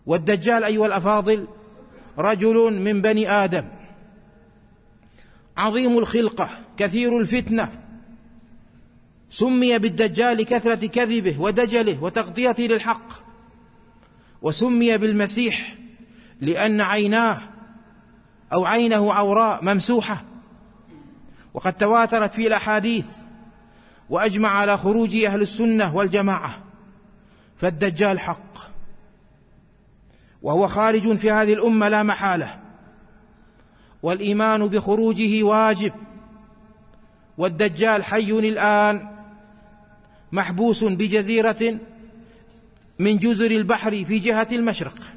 والدجال أيها الأفاضل رجل من بني آدم عظيم الخلقة كثير الفتنة، سمي بالدجال لكثرة كذبه ودجله وتغطيته للحق، وسمي بالمسيح لأن عينه عوراء ممسوحة، وقد تواترت في الأحاديث وأجمع على خروج أهل السنة والجماعة، فالدجال حق وهو خارج في هذه الأمة لا محالة، والإيمان بخروجه واجب. والدجال حي الآن محبوس بجزيرة من جزر البحر في جهة المشرق،